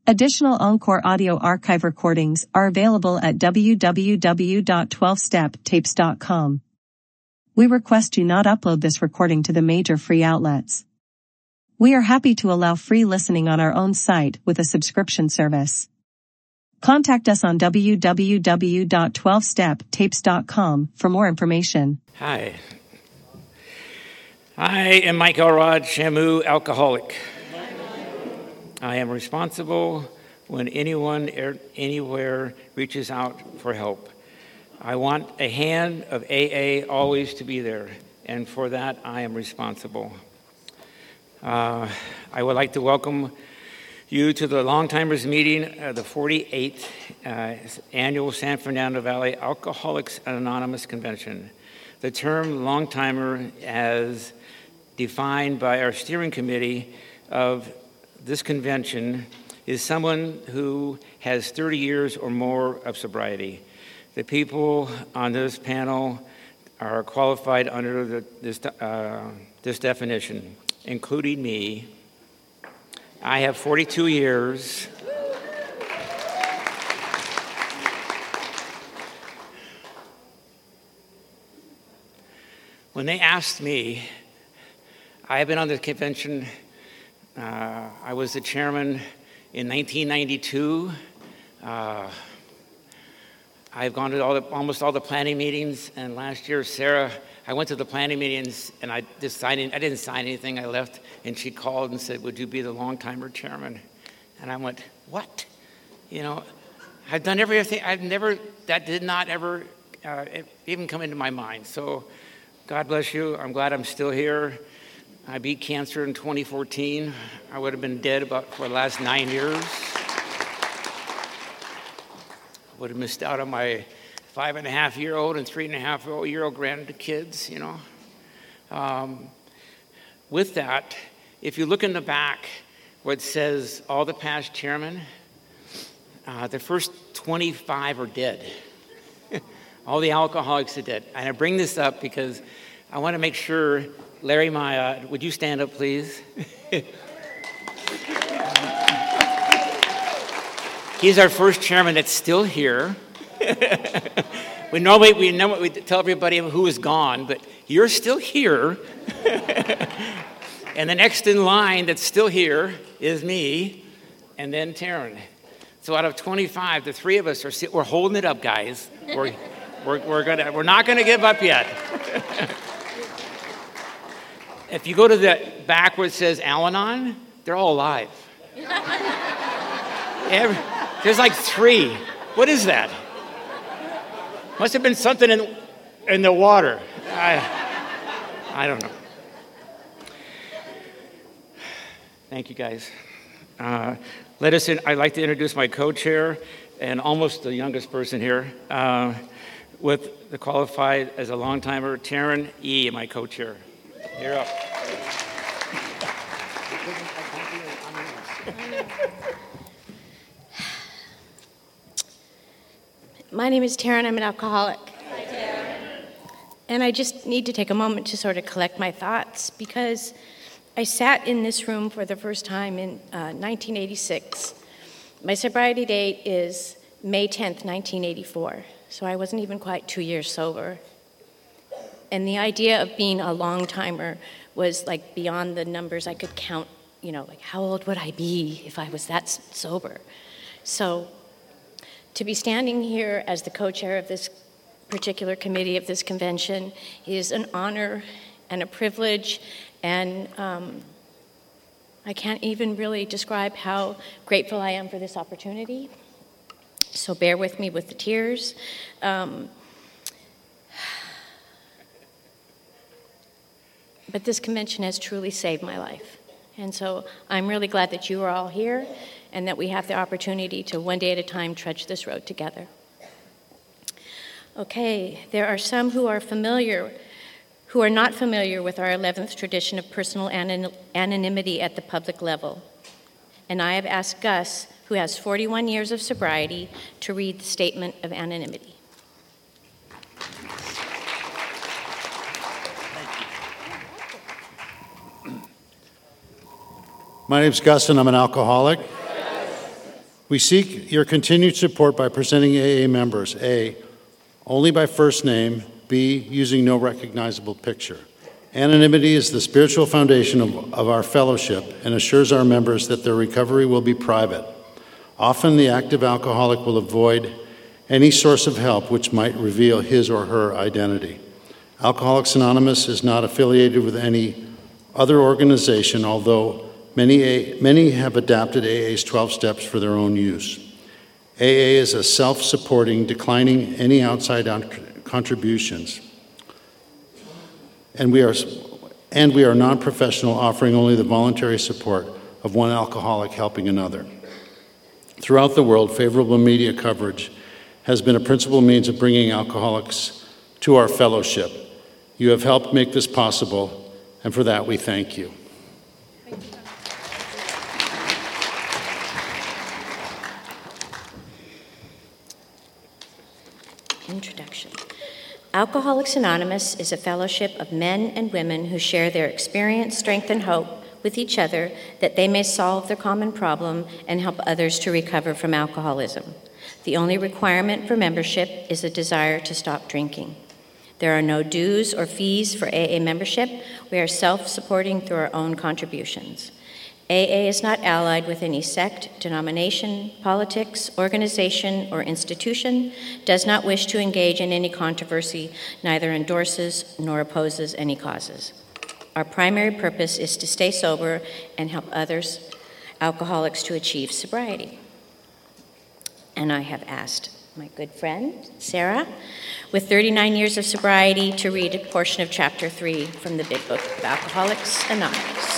Additional Encore audio archive recordings are available at www.12steptapes.com. We request you not upload this recording to the major free outlets. We are happy to allow free listening on our own site with a subscription service. Contact us on www.12steptapes.com for more information. Hi. I am Mike Elrod, Shamu alcoholic. I am responsible when anyone anywhere reaches out for help. I want a hand of AA always to be there, and for that I am responsible. I would like to welcome you to the Longtimers meeting, the 48th annual San Fernando Valley Alcoholics Anonymous Convention. The term longtimer, as defined by our steering committee of this convention, is someone who has 30 years or more of sobriety. The people on this panel are qualified under this definition, including me. I have 42 years. When they asked me, I have been on the convention. I was the chairman in 1992. I've gone to almost all the planning meetings, and last year, Sarah, I went to the planning meetings, and I didn't sign anything. I left, and she called and said, "Would you be the long-timer chairman?" And I went, "What?" You know, I've done everything. That did not ever even come into my mind. So, God bless you. I'm glad I'm still here. I beat cancer in 2014. I would have been dead for the last 9 years. I would have missed out on my 5.5-year-old and 3.5-year-old grandkids, you know. With that, if you look in the back where it says all the past chairmen, the first 25 are dead. All the alcoholics are dead. And I bring this up because I want to make sure, Larry Maya, would you stand up, please? He's our first chairman that's still here. we tell everybody who is gone, but you're still here. And the next in line that's still here is me, and then Taryn. So out of 25, the three of us we're holding it up, guys. We're not gonna give up yet. If you go to the back where it says Al-Anon, they're all alive. There's like 3. What is that? Must have been something in the water. I don't know. Thank you, guys. I'd like to introduce my co-chair and almost the youngest person here, with the qualified as a long-timer, Taryn E., my co-chair. You're up. My name is Taryn. I'm an alcoholic. Hi, Taryn. And I just need to take a moment to sort of collect my thoughts, because I sat in this room for the first time in 1986. My sobriety date is May 10th, 1984, so I wasn't even quite 2 years sober. And the idea of being a long-timer was like beyond the numbers I could count, you know, like how old would I be if I was that sober? So to be standing here as the co-chair of this particular committee of this convention is an honor and a privilege, and I can't even really describe how grateful I am for this opportunity. So bear with me with the tears. But this convention has truly saved my life. And so I'm really glad that you are all here and that we have the opportunity to one day at a time trudge this road together. Okay, there are some who are not familiar with our 11th tradition of personal anonymity at the public level. And I have asked Gus, who has 41 years of sobriety, to read the statement of anonymity. My name's Gus, and I'm an alcoholic. We seek your continued support by presenting AA members, A, only by first name, B, using no recognizable picture. Anonymity is the spiritual foundation of our fellowship and assures our members that their recovery will be private. Often the active alcoholic will avoid any source of help which might reveal his or her identity. Alcoholics Anonymous is not affiliated with any other organization, although many have adapted AA's 12 steps for their own use. AA is a self-supporting, declining any outside contributions. And we are non-professional, offering only the voluntary support of one alcoholic helping another. Throughout the world, favorable media coverage has been a principal means of bringing alcoholics to our fellowship. You have helped make this possible, and for that we thank you. Introduction. Alcoholics Anonymous is a fellowship of men and women who share their experience, strength, and hope with each other that they may solve their common problem and help others to recover from alcoholism. The only requirement for membership is a desire to stop drinking. There are no dues or fees for AA membership. We are self-supporting through our own contributions. AA is not allied with any sect, denomination, politics, organization, or institution, does not wish to engage in any controversy, neither endorses nor opposes any causes. Our primary purpose is to stay sober and help others, alcoholics, to achieve sobriety. And I have asked my good friend, Sarah, with 39 years of sobriety, to read a portion of Chapter 3 from the Big Book of Alcoholics Anonymous.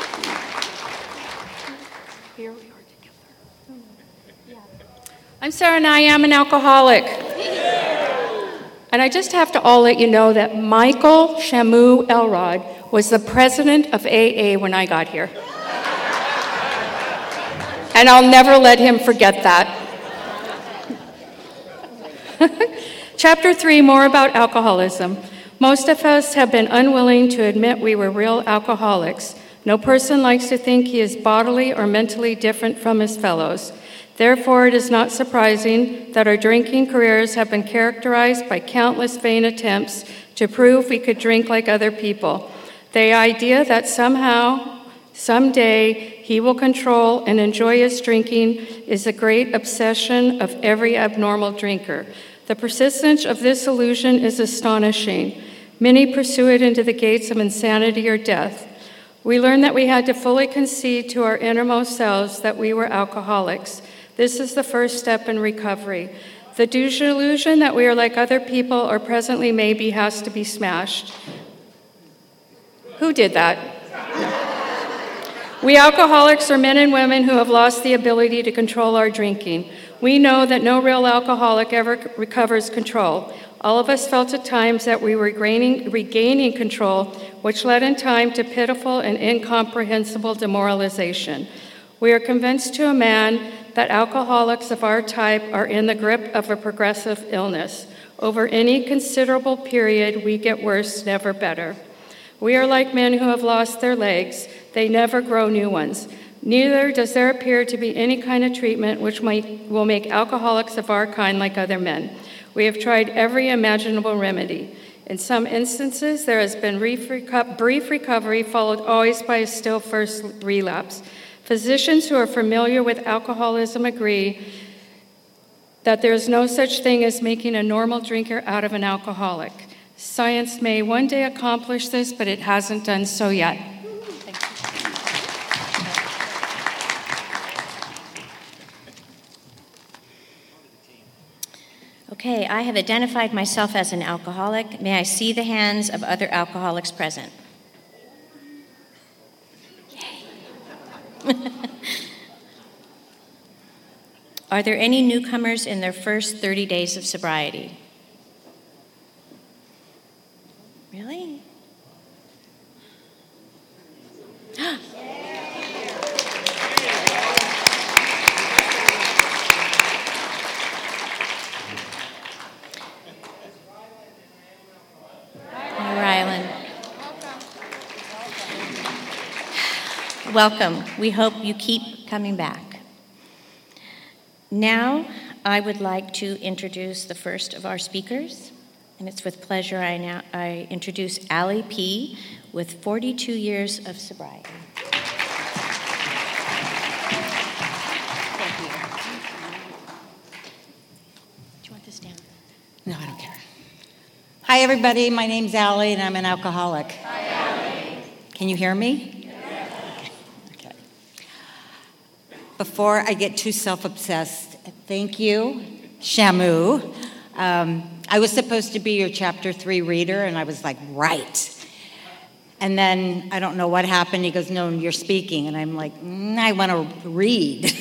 Here we are together. I'm Sarah, and I am an alcoholic. And I just have to all let you know that Michael Shamu Elrod was the president of AA when I got here. And I'll never let him forget that. Chapter 3, more about alcoholism. Most of us have been unwilling to admit we were real alcoholics. No person likes to think he is bodily or mentally different from his fellows. Therefore, it is not surprising that our drinking careers have been characterized by countless vain attempts to prove we could drink like other people. The idea that somehow, someday, he will control and enjoy his drinking is a great obsession of every abnormal drinker. The persistence of this illusion is astonishing. Many pursue it into the gates of insanity or death. We learned that we had to fully concede to our innermost selves that we were alcoholics. This is the first step in recovery. The delusion that we are like other people or presently maybe has to be smashed. Who did that? We alcoholics are men and women who have lost the ability to control our drinking. We know that no real alcoholic ever recovers control. All of us felt at times that we were regaining control, which led in time to pitiful and incomprehensible demoralization. We are convinced to a man that alcoholics of our type are in the grip of a progressive illness. Over any considerable period, we get worse, never better. We are like men who have lost their legs. They never grow new ones. Neither does there appear to be any kind of treatment which will make alcoholics of our kind like other men. We have tried every imaginable remedy. In some instances, there has been brief recovery followed always by a still first relapse. Physicians who are familiar with alcoholism agree that there is no such thing as making a normal drinker out of an alcoholic. Science may one day accomplish this, but it hasn't done so yet. Okay, I have identified myself as an alcoholic. May I see the hands of other alcoholics present? Yay. Are there any newcomers in their first 30 days of sobriety? Really? Welcome. We hope you keep coming back. Now, I would like to introduce the first of our speakers, and it's with pleasure I introduce Allie P. with 42 years of sobriety. Thank you. Do you want this down? No, I don't care. Hi, everybody. My name's Allie, and I'm an alcoholic. Hi, Allie. Can you hear me? Yes. Okay. Before I get too self-obsessed, thank you, Shamu. I was supposed to be your Chapter 3 reader, and I was like, right. And then I don't know what happened. He goes, no, you're speaking. And I'm like, I want to read.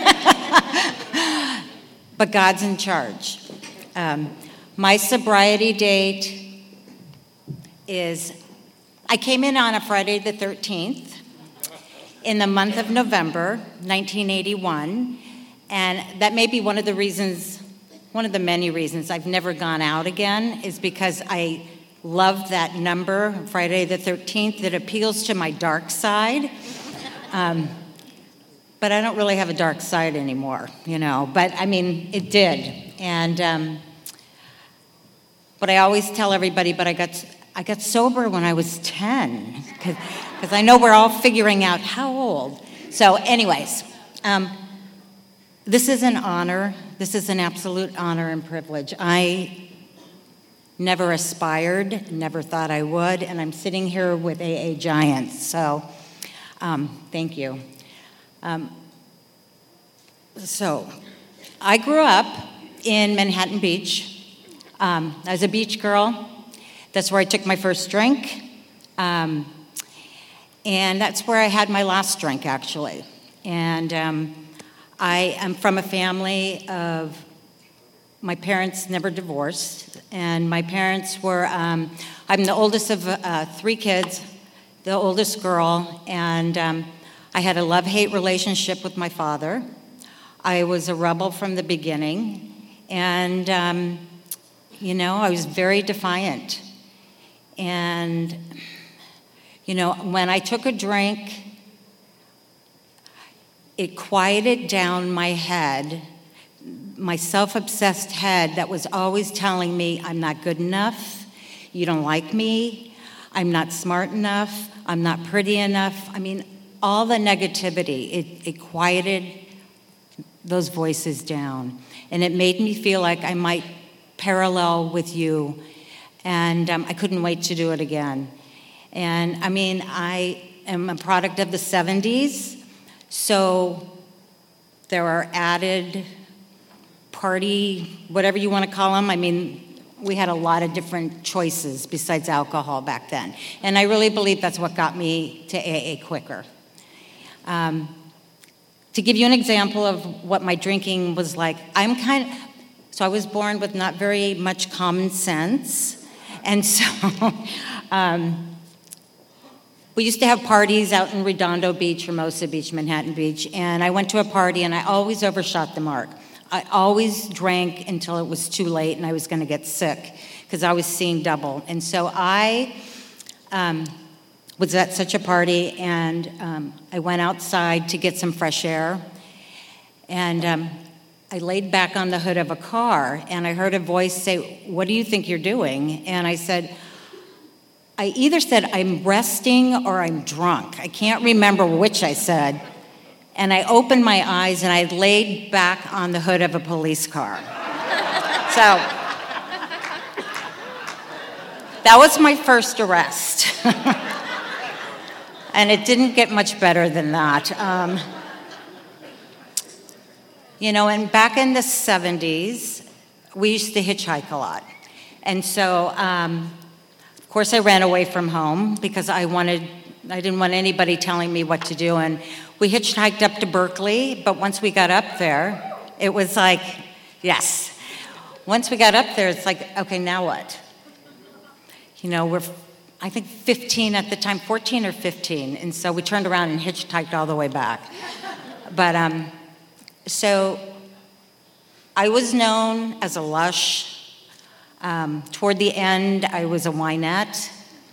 But God's in charge. My sobriety date is, I came in on a Friday the 13th in the month of November, 1981. And that may be one of the reasons, one of the many reasons I've never gone out again, is because I love that number, Friday the 13th. It appeals to my dark side. But I don't really have a dark side anymore, you know. But, I mean, it did. And but I always tell everybody, but I got sober when I was 10, because I know we're all figuring out how old. So anyways, this is an honor. This is an absolute honor and privilege. I never aspired, never thought I would, and I'm sitting here with AA giants. So thank you. So I grew up in Manhattan Beach. I was a beach girl. That's where I took my first drink. And that's where I had my last drink, actually. And I am from a family of, my parents never divorced. And my parents were, I'm the oldest of 3 kids, the oldest girl. And I had a love-hate relationship with my father. I was a rebel from the beginning. And you know, I was very defiant. And, you know, when I took a drink, it quieted down my head, my self-obsessed head that was always telling me, I'm not good enough, you don't like me, I'm not smart enough, I'm not pretty enough. I mean, all the negativity, it quieted those voices down. And it made me feel like I might parallel with you, and I couldn't wait to do it again. And I mean, I am a product of the 70s, so there are added party, whatever you want to call them. I mean, we had a lot of different choices besides alcohol back then. And I really believe that's what got me to AA quicker. To give you an example of what my drinking was like, so I was born with not very much common sense. And so we used to have parties out in Redondo Beach, Hermosa Beach, Manhattan Beach. And I went to a party and I always overshot the mark. I always drank until it was too late and I was going to get sick because I was seeing double. And so I was at such a party and I went outside to get some fresh air. And I laid back on the hood of a car and I heard a voice say, what do you think you're doing? And I either said, I'm resting or I'm drunk. I can't remember which I said. And I opened my eyes and I laid back on the hood of a police car. So that was my first arrest. And it didn't get much better than that. You know, and back in the 70s, we used to hitchhike a lot. And so, of course, I ran away from home because I didn't want anybody telling me what to do. And we hitchhiked up to Berkeley, but once we got up there, it was like, yes. Once we got up there, it's like, okay, now what? You know, we're, I think 15 at the time, 14 or 15. And so we turned around and hitchhiked all the way back. But, so I was known as a lush. Toward the end, I was a winette.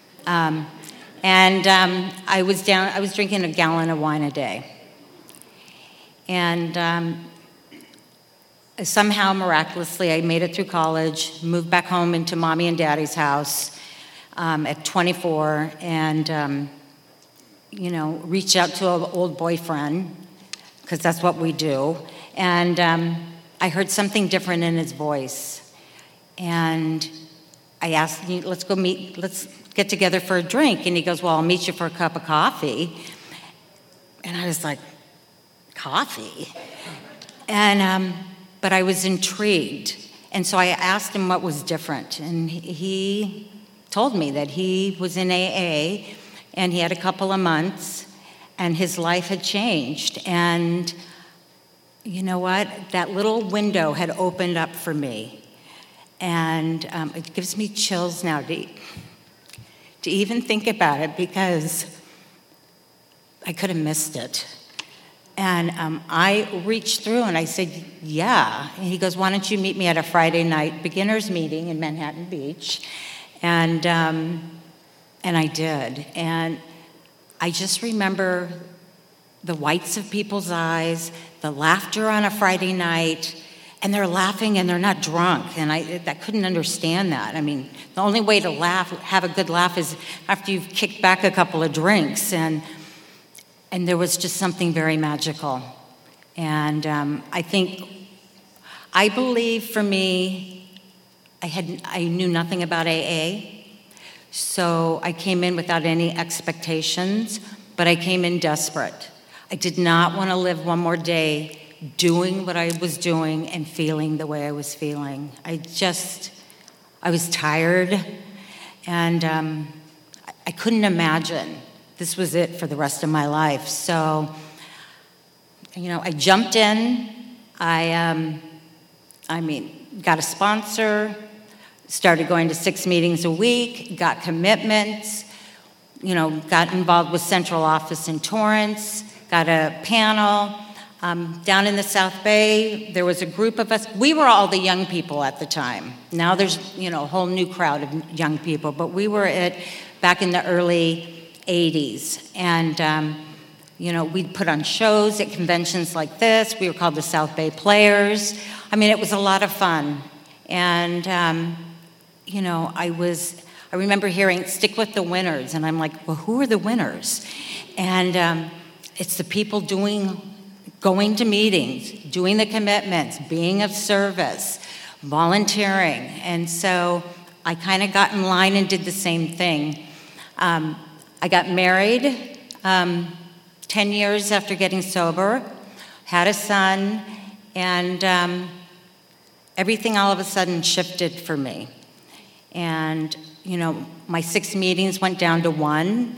And I was drinking a gallon of wine a day. And somehow, miraculously, I made it through college, moved back home into mommy and daddy's house at 24, and, reached out to an old boyfriend, because that's what we do. And I heard something different in his voice. And I asked, let's get together for a drink. And he goes, well, I'll meet you for a cup of coffee. And I was like, coffee? And, but I was intrigued. And so I asked him what was different. And he told me that he was in AA, and he had a couple of months, and his life had changed. And you know what? That little window had opened up for me. And it gives me chills now to even think about it, because I could have missed it. And I reached through and I said, yeah. And he goes, why don't you meet me at a Friday night beginners meeting in Manhattan Beach? And I did. And I just remember the whites of people's eyes, the laughter on a Friday night, and they're laughing and they're not drunk. And I couldn't understand that. I mean, the only way to have a good laugh is after you've kicked back a couple of drinks. And there was just something very magical. And I believe for me, I knew nothing about AA. So I came in without any expectations, but I came in desperate. I did not want to live one more day doing what I was doing and feeling the way I was feeling. I was tired, and I couldn't imagine this was it for the rest of my life. So, I jumped in. I got a sponsor, started going to 6 meetings a week, got commitments, got involved with central office in Torrance, got a panel. Down in the South Bay, there was a group of us. We were all the young people at the time. Now there's, a whole new crowd of young people, but we were back in the early 80s. And, we'd put on shows at conventions like this. We were called the South Bay Players. I mean, it was a lot of fun. And, I remember hearing, stick with the winners. And I'm like, well, who are the winners? And it's the people going to meetings, doing the commitments, being of service, volunteering. And so I kind of got in line and did the same thing. I got married 10 years after getting sober, had a son, and everything all of a sudden shifted for me. And, my 6 meetings went down to 1.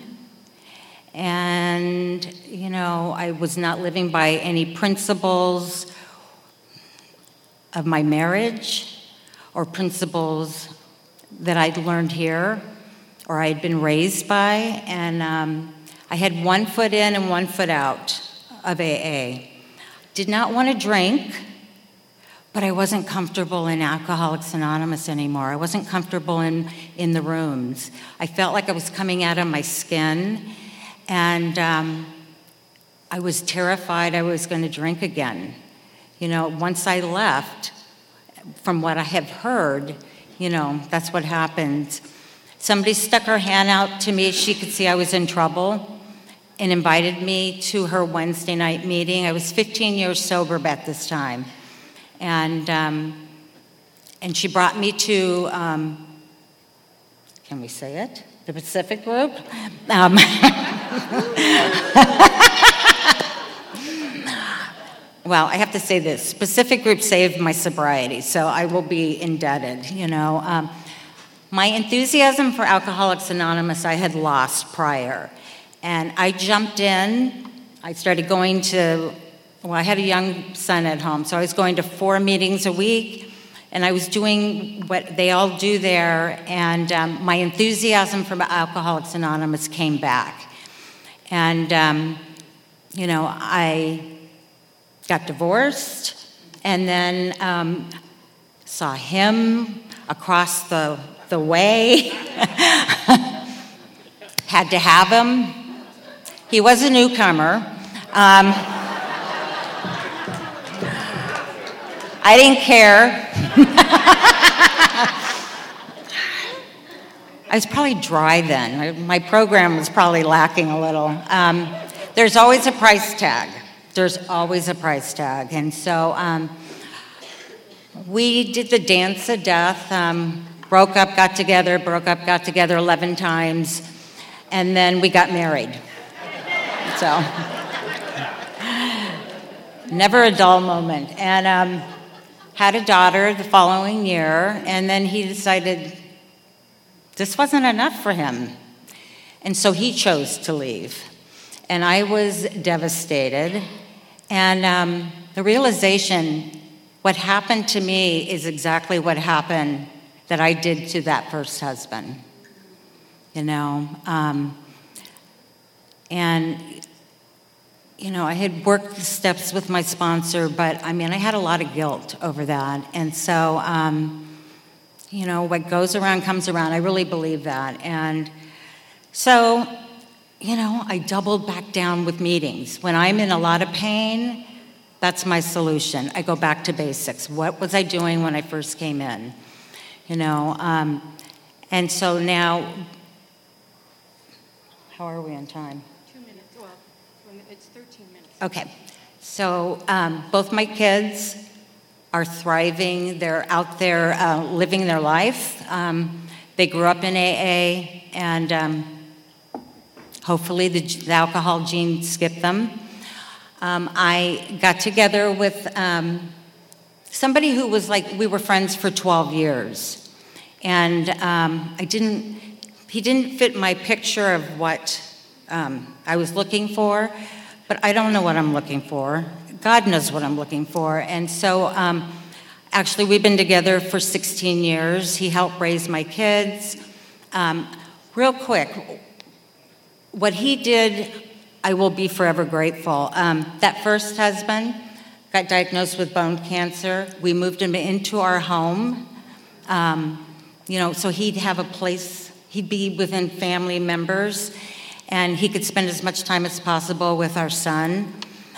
And, I was not living by any principles of my marriage or principles that I'd learned here or I'd been raised by. And I had 1 foot in and 1 foot out of AA. Did not want to drink, but I wasn't comfortable in Alcoholics Anonymous anymore. I wasn't comfortable in the rooms. I felt like I was coming out of my skin. And I was terrified I was going to drink again. Once I left, from what I have heard, that's what happened. Somebody stuck her hand out to me. She could see I was in trouble and invited me to her Wednesday night meeting. I was 15 years sober at this time. And she brought me to, can we say it? The Pacific Group? Well, I have to say this. Pacific Group saved my sobriety, so I will be indebted, My enthusiasm for Alcoholics Anonymous I had lost prior. And I jumped in. I started going to, I had a young son at home, so I was going to 4 meetings a week. And I was doing what they all do there, and my enthusiasm for Alcoholics Anonymous came back. And, I got divorced, and then saw him across the way. Had to have him. He was a I didn't care. I was probably dry then. My program was probably lacking a little. There's always a price tag. There's always a price tag. And so we did the dance of death, broke up, got together 11 times, and then we got married. So, never a dull moment. And had a daughter the following year, and then he decided this wasn't enough for him. And so he chose to leave. And I was devastated. And the realization, what happened to me is exactly what happened that I did to that first husband. You know, I had worked the steps with my sponsor, but I had a lot of guilt over that. And so, what goes around comes around. I really believe that. And so, I doubled back down with meetings. When I'm in a lot of pain, that's my solution. I go back to basics. What was I doing when I first came in? And so now, how are we on time? 2 minutes. Well, it's 13 minutes. Okay. So both my kids are thriving. They're out there living their life. They grew up in AA, and hopefully the alcohol gene skipped them. I got together with somebody who was we were friends for 12 years. And he didn't fit my picture of what I was looking for, but I don't know what I'm looking for. God knows what I'm looking for. And so actually we've been together for 16 years. He helped raise my kids. Real quick, what he did, I will be forever grateful. That first husband got diagnosed with bone cancer. We moved him into our home, so he'd have a place, he'd be within family members, and he could spend as much time as possible with our son.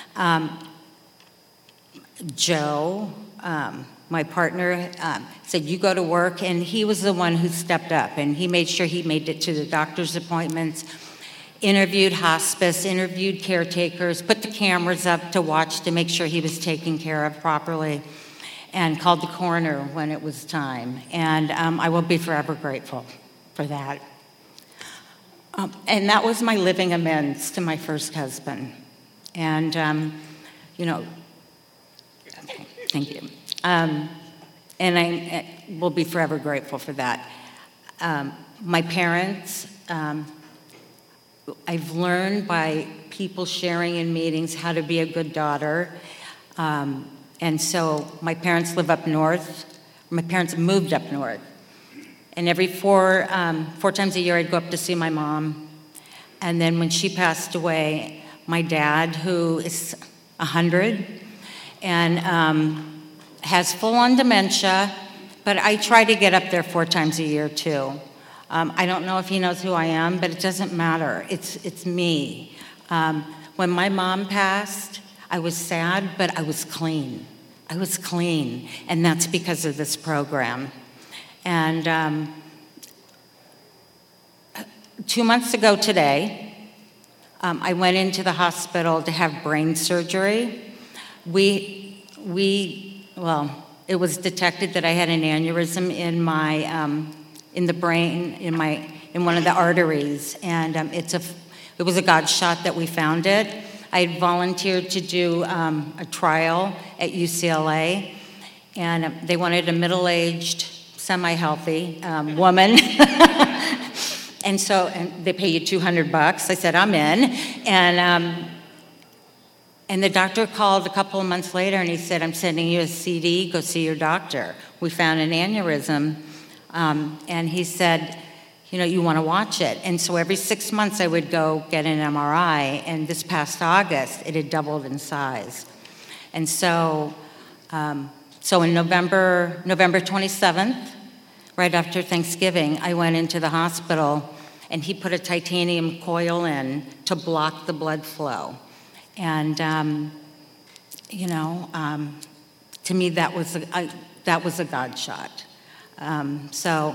Joe, my partner, said, you go to work, and he was the one who stepped up, and he made sure he made it to the doctor's appointments, interviewed hospice, interviewed caretakers, put the cameras up to watch to make sure he was taken care of properly, and called the coroner when it was time. And I will be forever grateful for that. And that was my living amends to my first husband. And, okay, thank you. And I will be forever grateful for that. My parents, I've learned by people sharing in meetings how to be a good daughter. And so my parents live up north. My parents moved up north. And every four times a year, I'd go up to see my mom. And then when she passed away, my dad, who is 100 and has full-on dementia, but I try to get up there 4 times a year, too. I don't know if he knows who I am, but it doesn't matter. It's me. When my mom passed, I was sad, but I was clean. I was clean, and that's because of this program. And 2 months ago today, I went into the hospital to have brain surgery. It was detected that I had an aneurysm in my in the brain, in one of the arteries, and it was a God shot that we found it. I had volunteered to do a trial at UCLA, and they wanted a middle-aged, semi-healthy woman, and they pay you $200. I said, I'm in, and the doctor called a couple of months later, and he said, I'm sending you a CD, go see your doctor. We found an aneurysm. And he said, you want to watch it. And so every 6 months I would go get an MRI, and this past August it had doubled in size. And so in November 27th, right after Thanksgiving, I went into the hospital, and he put a titanium coil in to block the blood flow. And, to me, that was a God shot. So,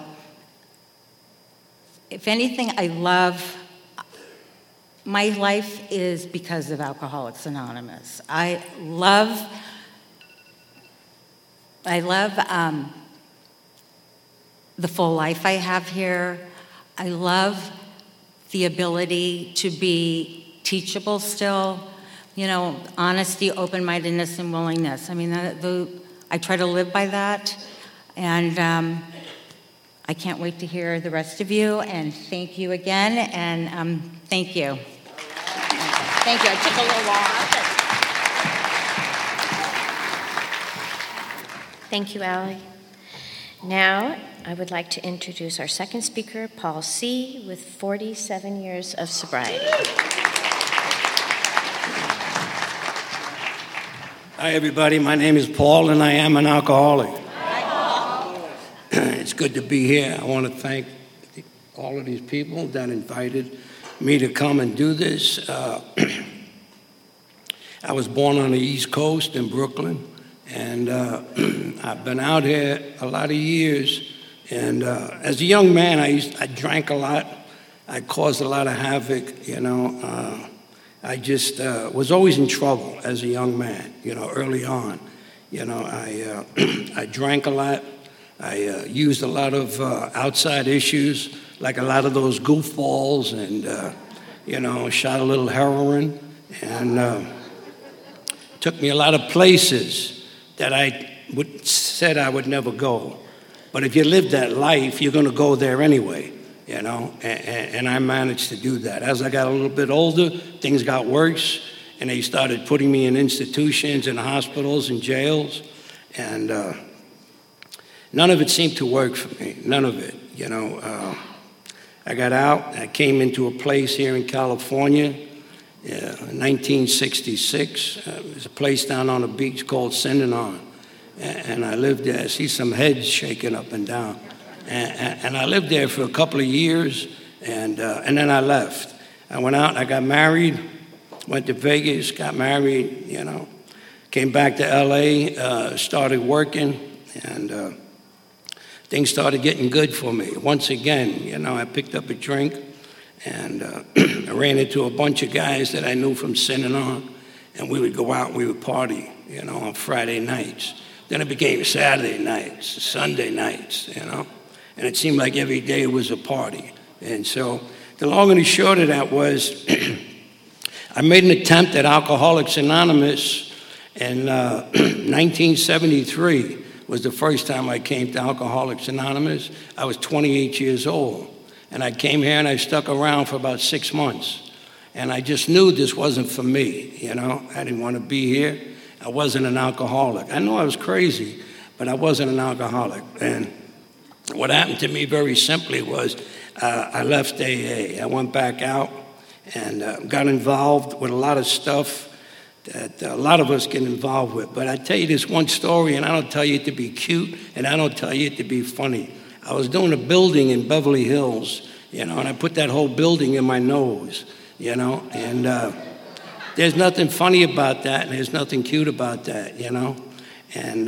if anything, I love, my life is because of Alcoholics Anonymous. I love the full life I have here. I love the ability to be teachable still. You know, honesty, open-mindedness, and willingness. I mean, I try to live by that. And I can't wait to hear the rest of you. And thank you again. And thank you. Thank you. I took a little long. Thank you, Allie. Now, I would like to introduce our second speaker, Paul C., with 47 years of sobriety. Hi, everybody. My name is Paul, and I am an alcoholic. It's good to be here. I want to thank all of these people that invited me to come and do this. I was born on the East Coast in Brooklyn, and I've been out here a lot of years. And as a young man, I drank a lot. I caused a lot of havoc, you know. I just was always in trouble as a young man, you know, early on. You know, I drank a lot. I used a lot of outside issues, like a lot of those goofballs, and, you know, shot a little heroin, and took me a lot of places that I said I would never go. But if you live that life, you're going to go there anyway. You know, and I managed to do that. As I got a little bit older, things got worse, and they started putting me in institutions and hospitals and jails, and none of it seemed to work for me, none of it, you know. I got out, I came into a place here in California in 1966. It was a place down on the beach called Synanon, and I lived there. I see some heads shaking up and down. And I lived there for a couple of years, and then I left. I went out, I got married, went to Vegas, got married, you know, came back to LA, started working, and things started getting good for me. Once again, you know, I picked up a drink, and I ran into a bunch of guys that I knew from Synanon, and we would go out and we would party, you know, on Friday nights. Then it became Saturday nights, Sunday nights, you know. And it seemed like every day was a party. And so the long and the short of that was I made an attempt at Alcoholics Anonymous in 1973 was the first time I came to Alcoholics Anonymous. I was 28 years old. And I came here and I stuck around for about 6 months. And I just knew this wasn't for me, you know. I didn't want to be here. I wasn't an alcoholic. I know I was crazy, but I wasn't an alcoholic. And what happened to me very simply was I left AA. I went back out and got involved with a lot of stuff that a lot of us get involved with. But I tell you this one story, and I don't tell you it to be cute, and I don't tell you it to be funny. I was doing a building in Beverly Hills, you know, and I put that whole building in my nose, you know, and there's nothing funny about that, and there's nothing cute about that, you know. And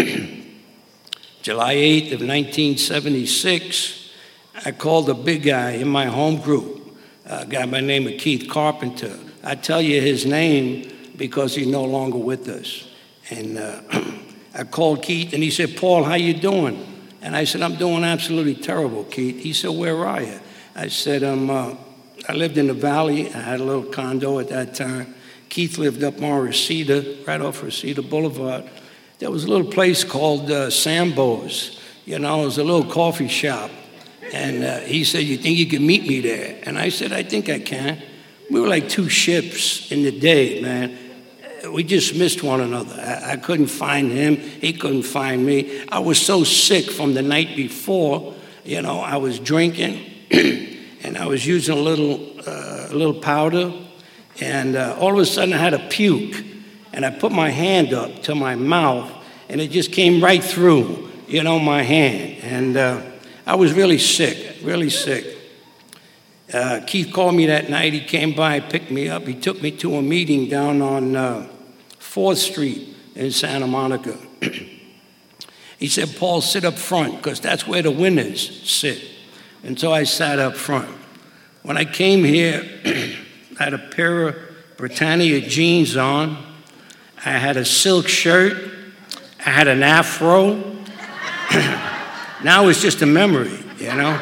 July 8th of 1976, I called a big guy in my home group, a guy by the name of Keith Carpenter. I tell you his name because he's no longer with us. And I called Keith, and he said, "Paul, how you doing?" And I said, "I'm doing absolutely terrible, Keith." He said, "Where are you?" I said, I lived in the Valley. I had a little condo at that time. Keith lived up on Reseda, right off Reseda Boulevard. There was a little place called Sambo's. You know, it was a little coffee shop. And he said, "You think you can meet me there?" And I said, "I think I can." We were like two ships in the day, man. We just missed one another. I couldn't find him. He couldn't find me. I was so sick from the night before. You know, I was drinking, and I was using a little powder. And all of a sudden, I had a puke. And I put my hand up to my mouth, and it just came right through, you know, my hand. And I was really sick, really sick. Keith called me that night. He came by, picked me up. He took me to a meeting down on 4th Street in Santa Monica. He said, Paul, sit up front, because that's where the winners sit. And so I sat up front. When I came here, I had a pair of Britannia jeans on. I had a silk shirt. I had an afro. Now it's just a memory, you know?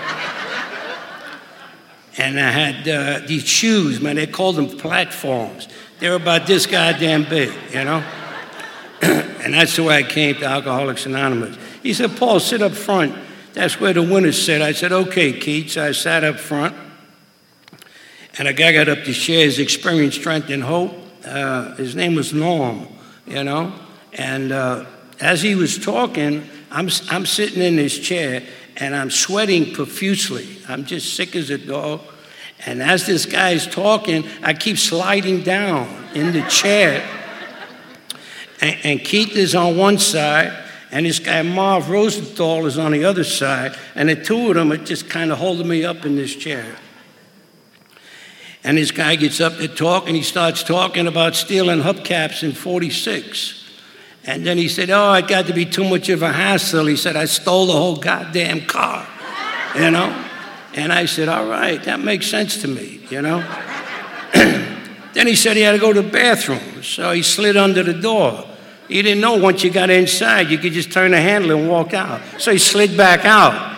And I had these shoes, man, they called them platforms. They were about this goddamn big, you know? And that's the way I came to Alcoholics Anonymous. He said, Paul, sit up front. That's where the winners sit. I said, okay, Keith. So I sat up front. And a guy got up to share his experience, strength, and hope. His name was Norm, you know? And as he was talking, I'm sitting in this chair, and I'm sweating profusely. I'm just sick as a dog. And as this guy is talking, I keep sliding down in the chair. And Keith is on one side, and this guy Marv Rosenthal is on the other side, and the two of them are just kind of holding me up in this chair. And this guy gets up to talk, and he starts talking about stealing hubcaps in 46. And then he said, oh, it got to be too much of a hassle. He said, I stole the whole goddamn car, you know? And I said, all right, that makes sense to me, you know? Then he said he had to go to the bathroom, so he slid under the door. He didn't know once you got inside, you could just turn the handle and walk out. So he slid back out.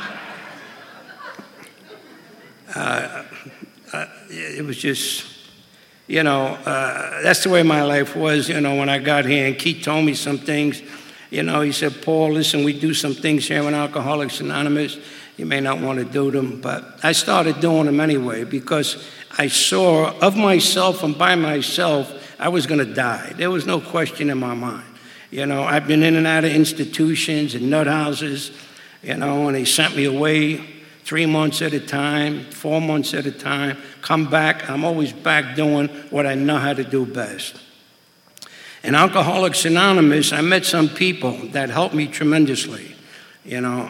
It was just, you know, that's the way my life was, you know, when I got here. And Keith told me some things. You know, he said, Paul, listen, we do some things here in Alcoholics Anonymous. You may not want to do them, but I started doing them anyway because I saw of myself and by myself, I was going to die. There was no question in my mind. You know, I've been in and out of institutions and nut houses, you know, and they sent me away 3 months at a time, 4 months at a time, come back. I'm always back doing what I know how to do best. In Alcoholics Anonymous, I met some people that helped me tremendously. You know,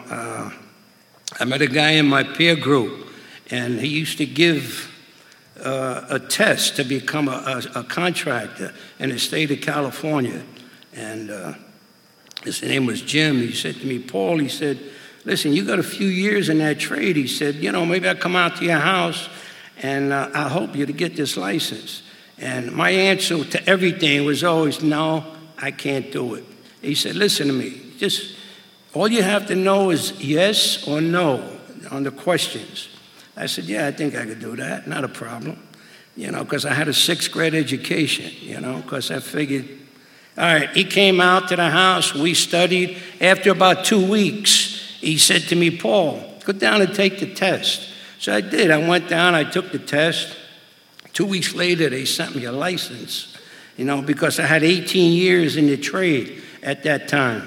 I met a guy in my peer group, and he used to give a test to become a contractor in the state of California. And his name was Jim. He said to me, Paul, he said, listen, you got a few years in that trade. He said, you know, maybe I'll come out to your house and I'll help you to get this license. And my answer to everything was always, no, I can't do it. He said, listen to me. Just all you have to know is yes or no on the questions. I said, yeah, I think I could do that. Not a problem. You know, because I had a 6th grade education, you know, because I figured, all right, he came out to the house. We studied. After about 2 weeks, he said to me, Paul, go down and take the test. So I did. I went down. I took the test. 2 weeks later, they sent me a license, you know, because I had 18 years in the trade at that time.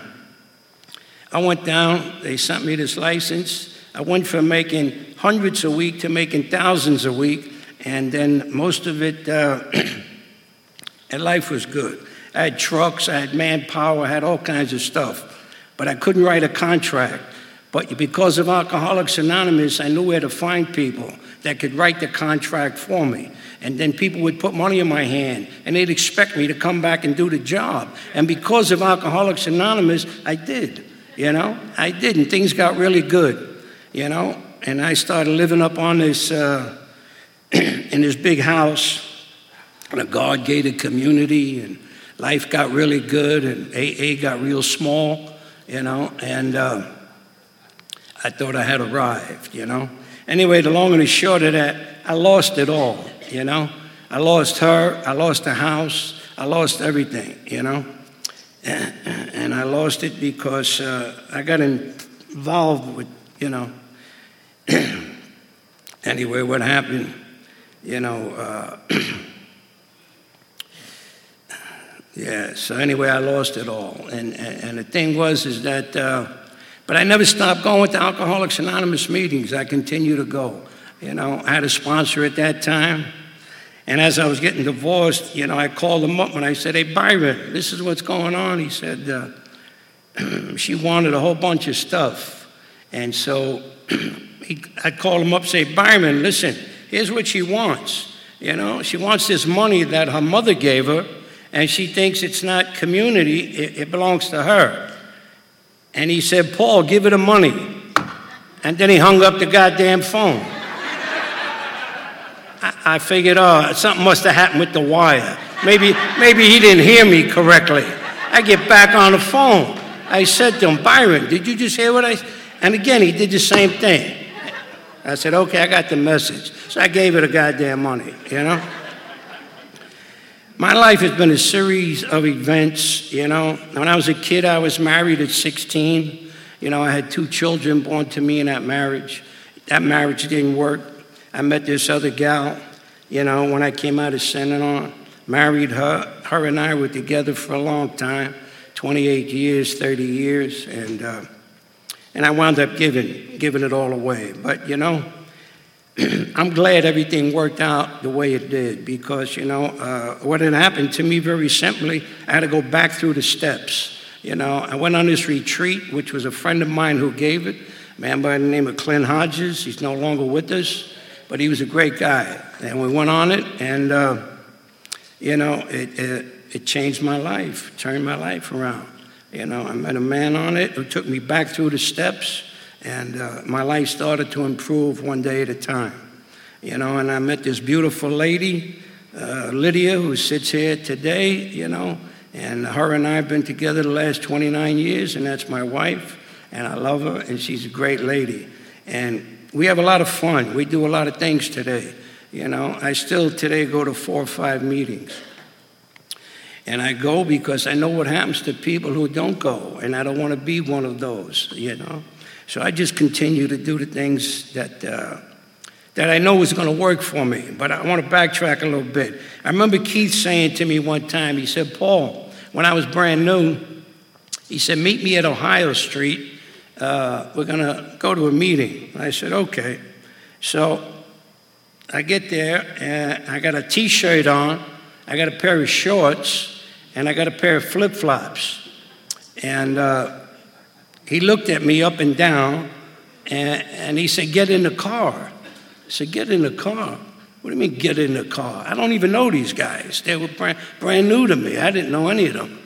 I went down. They sent me this license. I went from making hundreds a week to making thousands a week. And then most of it, and life was good. I had trucks, I had manpower, I had all kinds of stuff. But I couldn't write a contract. But because of Alcoholics Anonymous, I knew where to find people that could write the contract for me. And then people would put money in my hand, and they'd expect me to come back and do the job. And because of Alcoholics Anonymous, I did, you know? I did, and things got really good, you know? And I started living up on this, in this big house, in a guard-gated community, and life got really good, and AA got real small, you know? And I thought I had arrived, you know? Anyway, the long and the short of that, I lost it all, you know? I lost her, I lost the house, I lost everything, you know? And I lost it because I got involved with, you know, anyway, what happened, you know, yeah, so anyway, I lost it all. And the thing is that, but I never stopped going to Alcoholics Anonymous meetings. I continued to go. You know, I had a sponsor at that time. And as I was getting divorced, you know, I called him up and I said, hey, Byron, this is what's going on. He said, she wanted a whole bunch of stuff. And so I called him up and say, Byron, listen, here's what she wants. You know, she wants this money that her mother gave her, and she thinks it's not community, it belongs to her. And he said, Paul, give her the money. And then he hung up the goddamn phone. I figured, oh, something must have happened with the wire. Maybe he didn't hear me correctly. I get back on the phone. I said to him, Byron, did you just hear what I said? And again, he did the same thing. I said, okay, I got the message. So I gave her the goddamn money, you know? My life has been a series of events, you know. When I was a kid, I was married at 16. You know, I had 2 children born to me in that marriage. That marriage didn't work. I met this other gal, you know, when I came out of Senator, married her. Her and I were together for a long time, 28 years, 30 years, and I wound up giving it all away. But, you know, I'm glad everything worked out the way it did because, you know, what had happened to me very simply, I had to go back through the steps. You know, I went on this retreat, which was a friend of mine who gave it, a man by the name of Clint Hodges. He's no longer with us, but he was a great guy. And we went on it, and, you know, it changed my life, turned my life around. You know, I met a man on it who took me back through the steps, and my life started to improve one day at a time. You know, and I met this beautiful lady, Lydia, who sits here today, you know, and her and I have been together the last 29 years, and that's my wife, and I love her, and she's a great lady. And we have a lot of fun. We do a lot of things today. You know, I still today go to 4 or 5 meetings. And I go because I know what happens to people who don't go, and I don't want to be one of those, you know. So I just continue to do the things that I know is going to work for me. But I want to backtrack a little bit. I remember Keith saying to me one time, he said, Paul, when I was brand new, he said, meet me at Ohio Street. We're going to go to a meeting. And I said, okay. So I get there, and I got a T-shirt on, I got a pair of shorts, and I got a pair of flip-flops. And he looked at me up and down, and he said, get in the car. I said, get in the car? What do you mean, get in the car? I don't even know these guys. They were brand new to me. I didn't know any of them.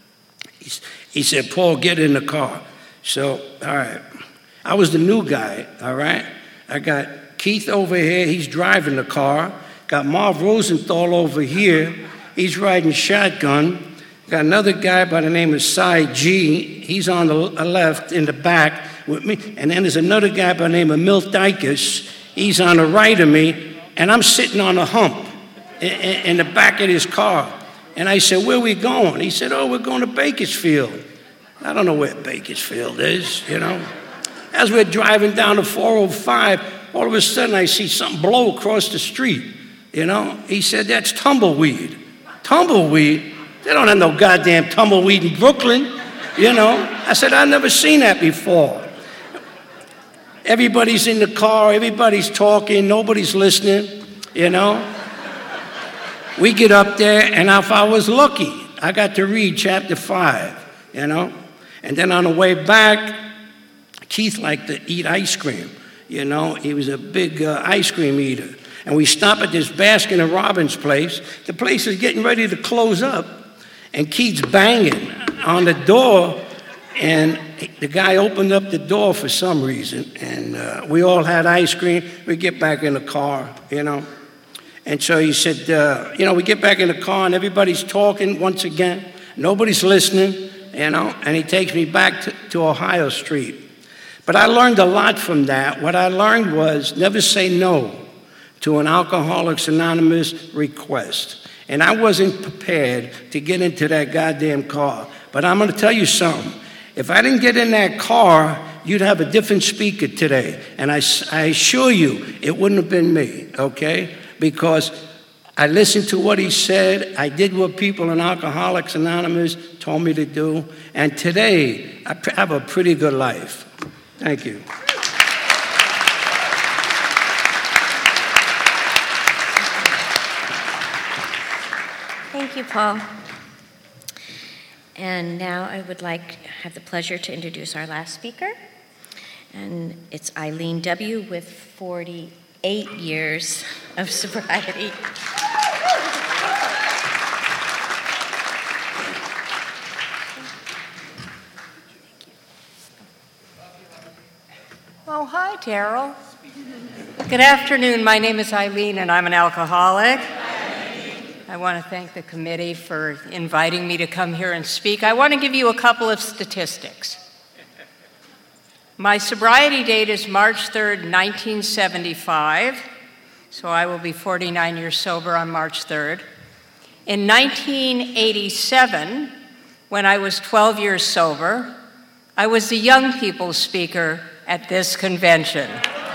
He said, Paul, get in the car. So, all right. I was the new guy, all right? I got Keith over here. He's driving the car. Got Marv Rosenthal over here. He's riding shotgun. Got another guy by the name of Cy G. He's on the left in the back with me. And then there's another guy by the name of Milt Dykes. He's on the right of me. And I'm sitting on a hump in the back of his car. And I said, where are we going? He said, oh, we're going to Bakersfield. I don't know where Bakersfield is, you know. As we're driving down the 405, all of a sudden I see something blow across the street, you know. He said, that's tumbleweed. Tumbleweed? They don't have no goddamn tumbleweed in Brooklyn, you know. I said, I've never seen that before. Everybody's in the car, everybody's talking, nobody's listening, you know. We get up there, and if I was lucky, I got to read chapter 5, you know. And then on the way back, Keith liked to eat ice cream, you know. He was a big ice cream eater. And we stop at this Baskin & Robbins place. The place is getting ready to close up. And Keith's banging on the door, and the guy opened up the door for some reason, and we all had ice cream. We get back in the car, you know. And so he said, you know, we get back in the car, and everybody's talking once again. Nobody's listening, you know, and he takes me back to Ohio Street. But I learned a lot from that. What I learned was never say no to an Alcoholics Anonymous request. And I wasn't prepared to get into that goddamn car. But I'm going to tell you something. If I didn't get in that car, you'd have a different speaker today. And I assure you, it wouldn't have been me, okay? Because I listened to what he said. I did what people in Alcoholics Anonymous told me to do. And today, I have a pretty good life. Thank you. Thank you, Paul. And now I would have the pleasure to introduce our last speaker. And it's Eileen W. with 48 years of sobriety. Oh, hi, Daryl. Good afternoon. My name is Eileen, and I'm an alcoholic. I want to thank the committee for inviting me to come here and speak. I want to give you a couple of statistics. My sobriety date is March 3rd, 1975, so I will be 49 years sober on March 3rd. In 1987, when I was 12 years sober, I was the young people's speaker at this convention.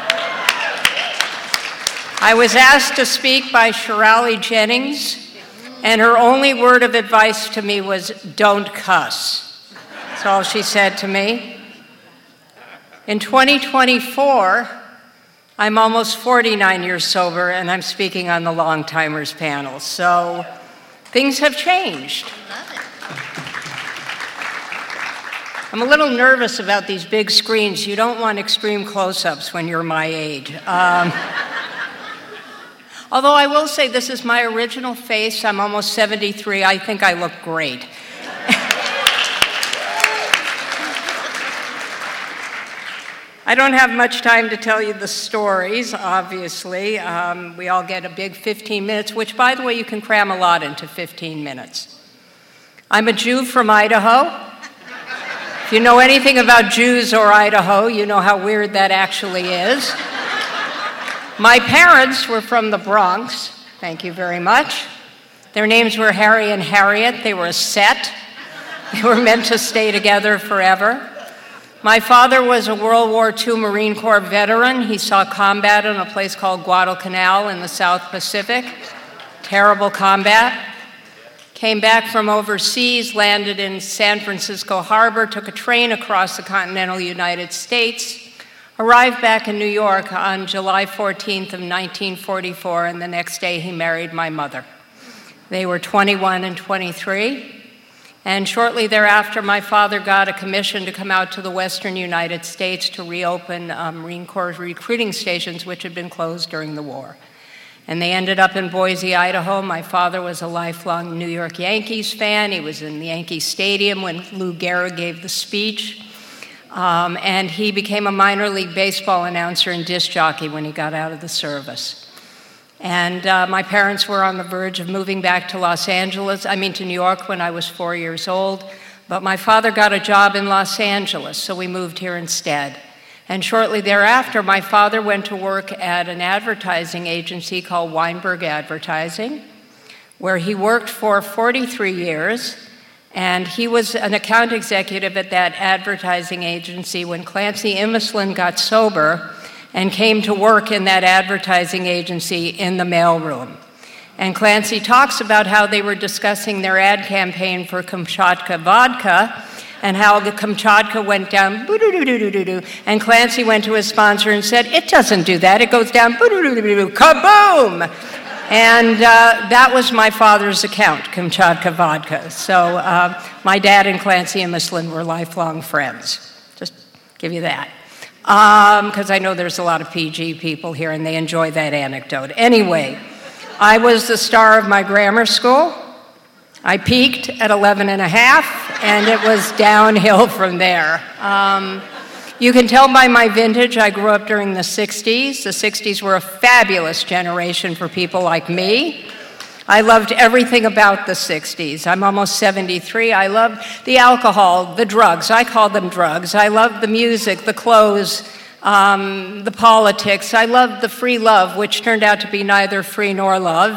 I was asked to speak by Shirley Jennings, and her only word of advice to me was, "Don't cuss." That's all she said to me. In 2024, I'm almost 49 years sober, and I'm speaking on the Long Timers panel. So things have changed. I'm a little nervous about these big screens. You don't want extreme close-ups when you're my age. Although I will say this is my original face. I'm almost 73. I think I look great. I don't have much time to tell you the stories, obviously. We all get a big 15 minutes, which, by the way, you can cram a lot into 15 minutes. I'm a Jew from Idaho. If you know anything about Jews or Idaho, you know how weird that actually is. My parents were from the Bronx. Thank you very much. Their names were Harry and Harriet. They were a set. They were meant to stay together forever. My father was a World War II Marine Corps veteran. He saw combat in a place called Guadalcanal in the South Pacific. Terrible combat. Came back from overseas, landed in San Francisco Harbor, took a train across the continental United States, arrived back in New York on July 14th of 1944, and the next day he married my mother. They were 21 and 23. And shortly thereafter, my father got a commission to come out to the western United States to reopen Marine Corps recruiting stations, which had been closed during the war. And they ended up in Boise, Idaho. My father was a lifelong New York Yankees fan. He was in the Yankee Stadium when Lou Gehrig gave the speech. And he became a minor league baseball announcer and disc jockey when he got out of the service. And my parents were on the verge of moving back to to New York when I was 4 years old. But my father got a job in Los Angeles, so we moved here instead. And shortly thereafter, my father went to work at an advertising agency called Weinberg Advertising, where he worked for 43 years. And he was an account executive at that advertising agency when Clancy Imislund got sober and came to work in that advertising agency in the mailroom. And Clancy talks about how they were discussing their ad campaign for Kamchatka vodka and how the Kamchatka went down, boo-doo-doo-doo-doo-doo. And Clancy went to his sponsor and said, "It doesn't do that. It goes down, boo-doo-doo-doo-doo, kaboom!" And that was my father's account, Kamchatka vodka. So my dad and Clancy Imislund were lifelong friends. Just give you that. Because I know there's a lot of PG people here and they enjoy that anecdote. Anyway, I was the star of my grammar school. I peaked at 11 and a half, and it was downhill from there. You can tell by my vintage, I grew up during the 60s. The 60s were a fabulous generation for people like me. I loved everything about the 60s. I'm almost 73. I loved the alcohol, the drugs. I call them drugs. I loved the music, the clothes, the politics. I loved the free love, which turned out to be neither free nor love.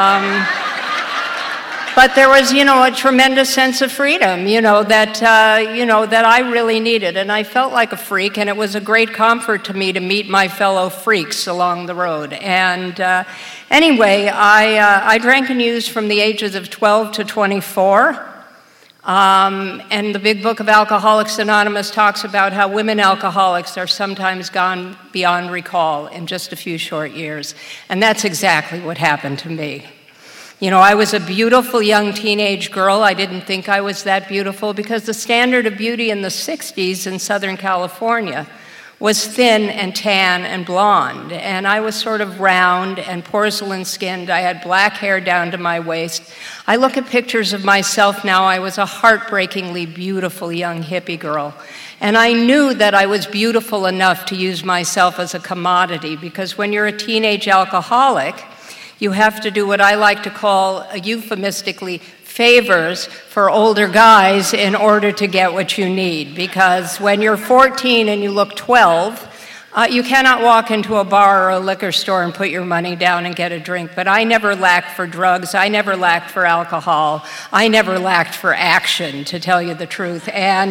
But there was, a tremendous sense of freedom, that I really needed. And I felt like a freak, and it was a great comfort to me to meet my fellow freaks along the road. And anyway, I drank and used from the ages of 12 to 24. And the Big Book of Alcoholics Anonymous talks about how women alcoholics are sometimes gone beyond recall in just a few short years. And that's exactly what happened to me. I was a beautiful young teenage girl. I didn't think I was that beautiful because the standard of beauty in the 60s in Southern California was thin and tan and blonde. And I was sort of round and porcelain-skinned. I had black hair down to my waist. I look at pictures of myself now. I was a heartbreakingly beautiful young hippie girl. And I knew that I was beautiful enough to use myself as a commodity, because when you're a teenage alcoholic, you have to do what I like to call euphemistically favors for older guys in order to get what you need. Because when you're 14 and you look 12, you cannot walk into a bar or a liquor store and put your money down and get a drink. But I never lacked for drugs. I never lacked for alcohol. I never lacked for action, to tell you the truth.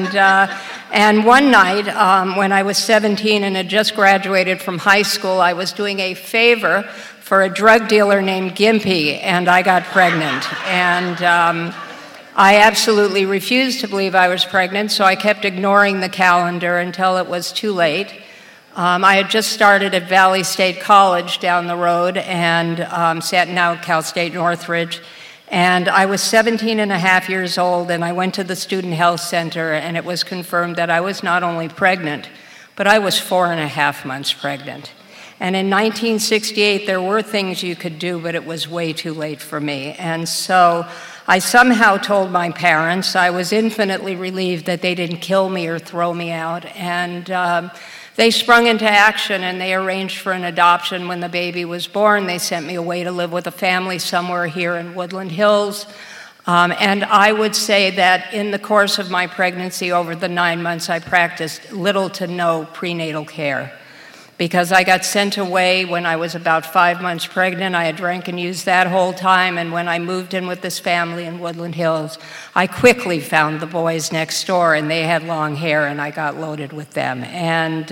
And one night, when I was 17 and had just graduated from high school, I was doing a favor for a drug dealer named Gimpy, and I got pregnant. And I absolutely refused to believe I was pregnant, so I kept ignoring the calendar until it was too late. I had just started at Valley State College down the road and sat now at Cal State Northridge. And I was 17 and a half years old, and I went to the Student Health Center, and it was confirmed that I was not only pregnant, but I was 4.5 months pregnant. And in 1968, there were things you could do, but it was way too late for me. And so I somehow told my parents. I was infinitely relieved that they didn't kill me or throw me out. And they sprung into action, and they arranged for an adoption when the baby was born. They sent me away to live with a family somewhere here in Woodland Hills. And I would say that in the course of my pregnancy, over the 9 months, I practiced little to no prenatal care, because I got sent away when I was about 5 months pregnant. I had drank and used that whole time, and when I moved in with this family in Woodland Hills, I quickly found the boys next door, and they had long hair, and I got loaded with them. And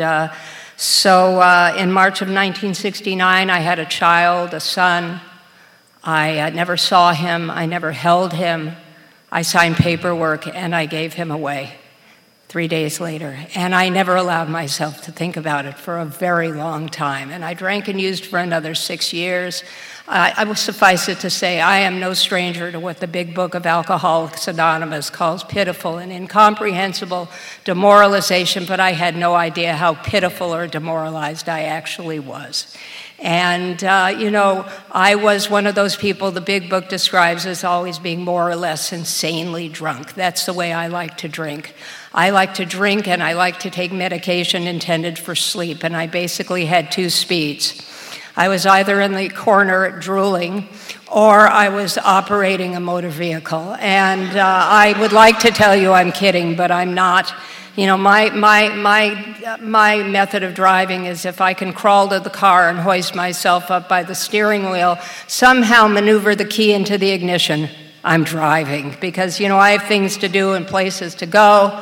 so in March of 1969, I had a child, a son. I never saw him. I never held him. I signed paperwork, and I gave him away 3 days later. And I never allowed myself to think about it for a very long time. And I drank and used for another 6 years. I will suffice it to say, I am no stranger to what the big book of Alcoholics Anonymous calls pitiful and incomprehensible demoralization, but I had no idea how pitiful or demoralized I actually was. And, I was one of those people the big book describes as always being more or less insanely drunk. That's the way I like to drink. I like to drink, and I like to take medication intended for sleep, and I basically had 2 speeds. I was either in the corner drooling, or I was operating a motor vehicle. And I would like to tell you I'm kidding, but I'm not. My method of driving is if I can crawl to the car and hoist myself up by the steering wheel, somehow maneuver the key into the ignition, I'm driving. Because, I have things to do and places to go.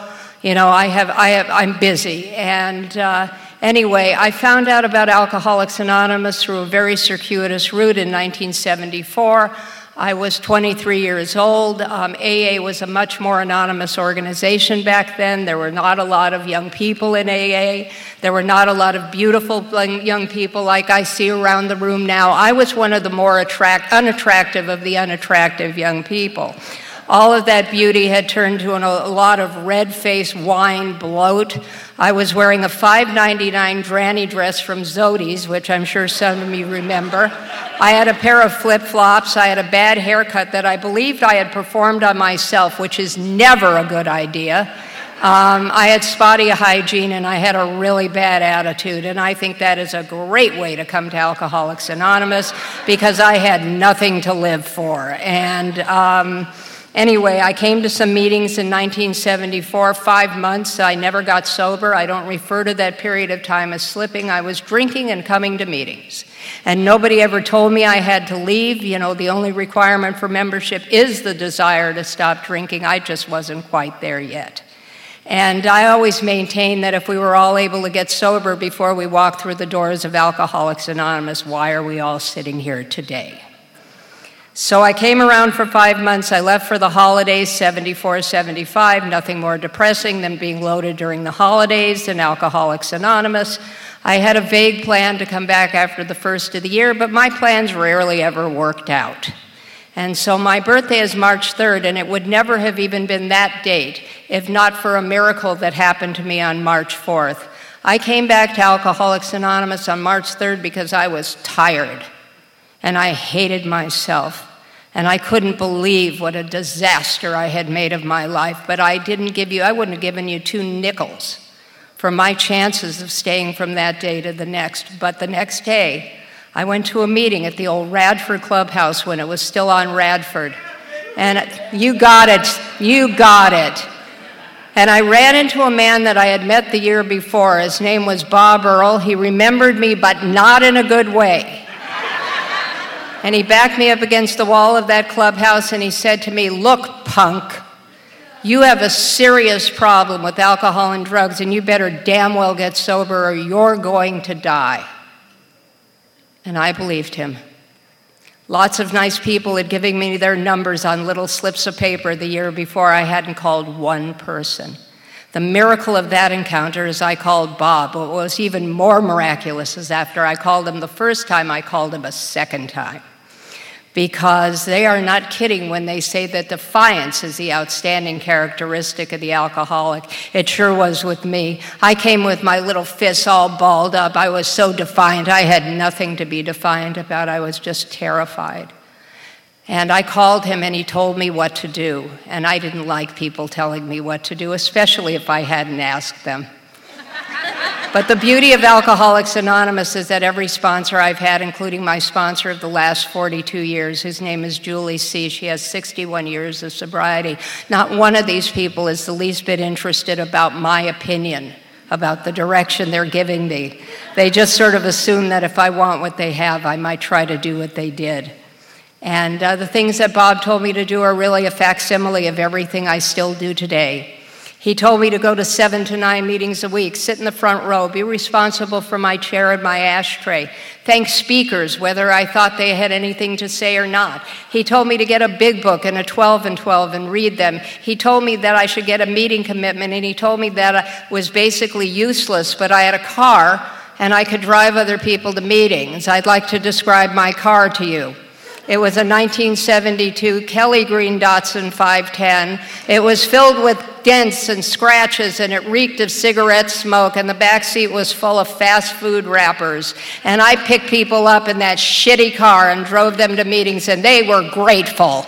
I'm busy. And anyway, I found out about Alcoholics Anonymous through a very circuitous route in 1974. I was 23 years old. AA was a much more anonymous organization back then. There were not a lot of young people in AA. There were not a lot of beautiful young people like I see around the room now. I was one of the more unattractive of the unattractive young people. All of that beauty had turned to a lot of red-faced wine bloat. I was wearing a $5.99 granny dress from Zodi's, which I'm sure some of you remember. I had a pair of flip-flops. I had a bad haircut that I believed I had performed on myself, which is never a good idea. I had spotty hygiene, and I had a really bad attitude, and I think that is a great way to come to Alcoholics Anonymous, because I had nothing to live for. And anyway, I came to some meetings in 1974, 5 months. I never got sober. I don't refer to that period of time as slipping. I was drinking and coming to meetings. And nobody ever told me I had to leave. The only requirement for membership is the desire to stop drinking. I just wasn't quite there yet. And I always maintained that if we were all able to get sober before we walked through the doors of Alcoholics Anonymous, why are we all sitting here today? So I came around for 5 months. I left for the holidays, 74, 75, nothing more depressing than being loaded during the holidays in Alcoholics Anonymous. I had a vague plan to come back after the first of the year, but my plans rarely ever worked out. And so my birthday is March 3rd, and it would never have even been that date if not for a miracle that happened to me on March 4th. I came back to Alcoholics Anonymous on March 3rd because I was tired, and I hated myself. And I couldn't believe what a disaster I had made of my life, but I wouldn't have given you 2 nickels for my chances of staying from that day to the next. But the next day, I went to a meeting at the old Radford Clubhouse when it was still on Radford. And you got it. And I ran into a man that I had met the year before. His name was Bob Earl. He remembered me, but not in a good way. And he backed me up against the wall of that clubhouse and he said to me, "Look, punk, you have a serious problem with alcohol and drugs and you better damn well get sober or you're going to die." And I believed him. Lots of nice people had given me their numbers on little slips of paper the year before. I hadn't called one person. The miracle of that encounter is I called Bob. What was even more miraculous is after I called him the first time, I called him a second time. Because they are not kidding when they say that defiance is the outstanding characteristic of the alcoholic. It sure was with me. I came with my little fists all balled up. I was so defiant. I had nothing to be defiant about. I was just terrified. And I called him and he told me what to do. And I didn't like people telling me what to do, especially if I hadn't asked them. But the beauty of Alcoholics Anonymous is that every sponsor I've had, including my sponsor of the last 42 years, whose name is Julie C., she has 61 years of sobriety, not one of these people is the least bit interested about my opinion about the direction they're giving me. They just sort of assume that if I want what they have, I might try to do what they did. And the things that Bob told me to do are really a facsimile of everything I still do today. He told me to go to 7 to 9 meetings a week, sit in the front row, be responsible for my chair and my ashtray, thank speakers whether I thought they had anything to say or not. He told me to get a big book and a 12 and 12 and read them. He told me that I should get a meeting commitment, and he told me that I was basically useless, but I had a car and I could drive other people to meetings. I'd like to describe my car to you. It was a 1972 Kelly Green Datsun 510. It was filled with dents and scratches, and it reeked of cigarette smoke, and the back seat was full of fast food wrappers. And I picked people up in that shitty car and drove them to meetings, and they were grateful.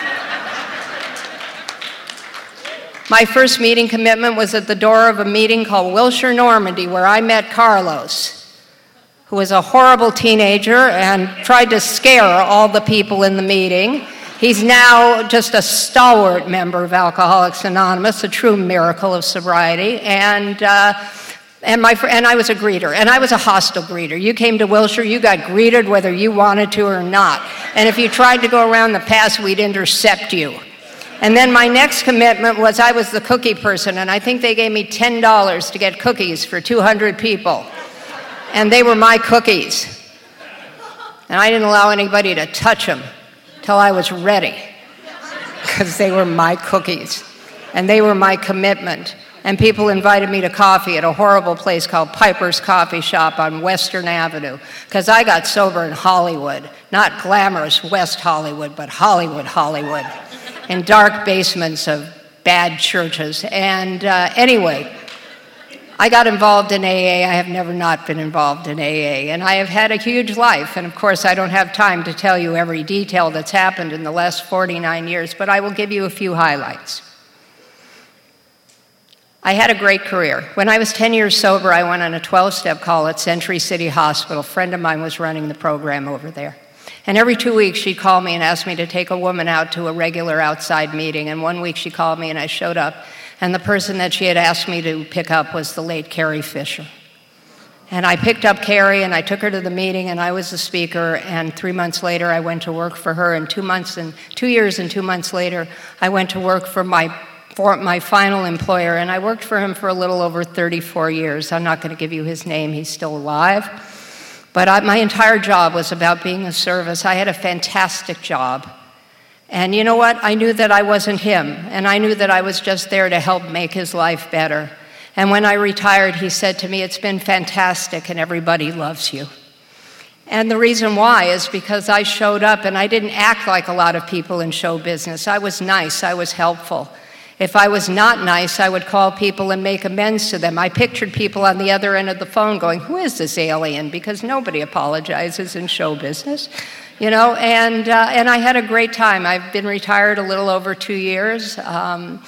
My first meeting commitment was at the door of a meeting called Wilshire Normandy, where I met Carlos, who was a horrible teenager and tried to scare all the people in the meeting. He's now just a stalwart member of Alcoholics Anonymous, a true miracle of sobriety. And I was a greeter, and I was a hostile greeter. You came to Wilshire, you got greeted whether you wanted to or not. And if you tried to go around the pass, we'd intercept you. And then my next commitment was I was the cookie person, and I think they gave me $10 to get cookies for 200 people. And they were my cookies. And I didn't allow anybody to touch them till I was ready, because they were my cookies. And they were my commitment. And people invited me to coffee at a horrible place called Piper's Coffee Shop on Western Avenue, because I got sober in Hollywood, not glamorous West Hollywood, but Hollywood, in dark basements of bad churches. And anyway, I got involved in AA. I have never not been involved in AA. And I have had a huge life. And of course, I don't have time to tell you every detail that's happened in the last 49 years, but I will give you a few highlights. I had a great career. When I was 10 years sober, I went on a 12-step call at Century City Hospital. A friend of mine was running the program over there. And every 2 weeks, she'd call me and ask me to take a woman out to a regular outside meeting. And one week, she called me and I showed up. And the person that she had asked me to pick up was the late Carrie Fisher. And I picked up Carrie and I took her to the meeting and I was the speaker. And 3 months later, I went to work for her. And 2 years and 2 months later, I went to work for my final employer. And I worked for him for a little over 34 years. I'm not going to give you his name. He's still alive. But my entire job was about being of service. I had a fantastic job. And you know what? I knew that I wasn't him, and I knew that I was just there to help make his life better. And when I retired, he said to me, "It's been fantastic, and everybody loves you." And the reason why is because I showed up, and I didn't act like a lot of people in show business. I was nice. I was helpful. If I was not nice, I would call people and make amends to them. I pictured people on the other end of the phone going, "Who is this alien?" Because nobody apologizes in show business. You know, and I had a great time. I've been retired a little over 2 years.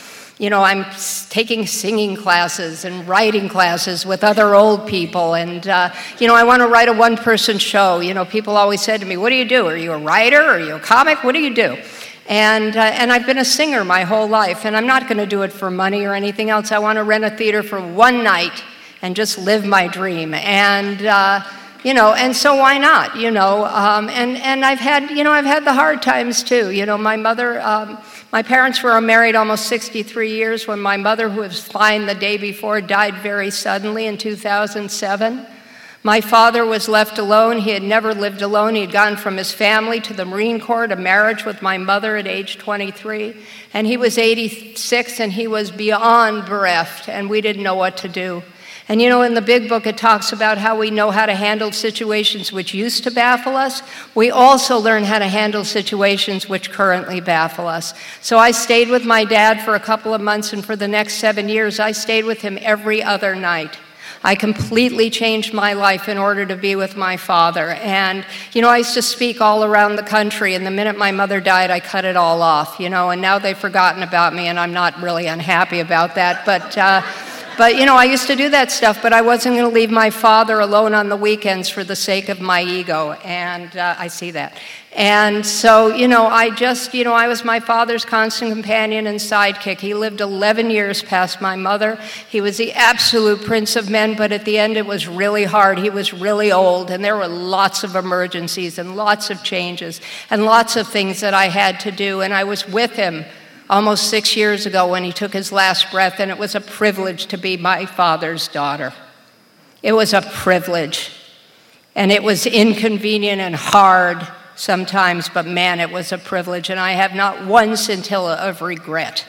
I'm taking singing classes and writing classes with other old people. And, I want to write a one-person show. People always said to me, what do you do? Are you a writer? Are you a comic? What do you do? And I've been a singer my whole life, and I'm not going to do it for money or anything else. I want to rent a theater for one night and just live my dream. And, and so why not, and I've had the hard times too. My mother, my parents were married almost 63 years when my mother, who was fine the day before, died very suddenly in 2007. My father was left alone. He had never lived alone. He had gone from his family to the Marine Corps to marriage with my mother at age 23. And he was 86 and he was beyond bereft, and we didn't know what to do. And in the big book, it talks about how we know how to handle situations which used to baffle us. We also learn how to handle situations which currently baffle us. So I stayed with my dad for a couple of months, and for the next 7 years, I stayed with him every other night. I completely changed my life in order to be with my father. And, I used to speak all around the country, and the minute my mother died, I cut it all off, and now they've forgotten about me, and I'm not really unhappy about that. But I used to do that stuff, but I wasn't going to leave my father alone on the weekends for the sake of my ego, and I see that. And so, I was my father's constant companion and sidekick. He lived 11 years past my mother. He was the absolute prince of men, but at the end it was really hard. He was really old, and there were lots of emergencies and lots of changes and lots of things that I had to do, and I was with him almost 6 years ago when he took his last breath, and it was a privilege to be my father's daughter. It was a privilege, and it was inconvenient and hard sometimes, but man, it was a privilege, and I have not one scintilla of regret.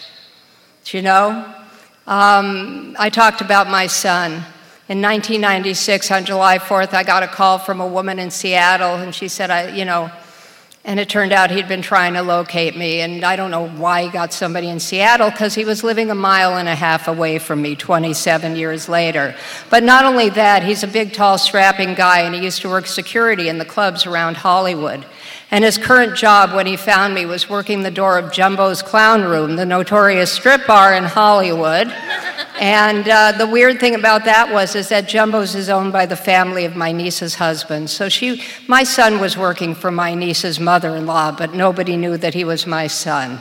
I talked about my son. In 1996, on July 4th, I got a call from a woman in Seattle, and she said, and it turned out he'd been trying to locate me, and I don't know why he got somebody in Seattle, because he was living 1.5 miles away from me 27 years later. But not only that, he's a big, tall, strapping guy, and he used to work security in the clubs around Hollywood. And his current job when he found me was working the door of Jumbo's Clown Room, the notorious strip bar in Hollywood. And the weird thing about that is that Jumbo's is owned by the family of my niece's husband. So my son was working for my niece's mother-in-law, but nobody knew that he was my son.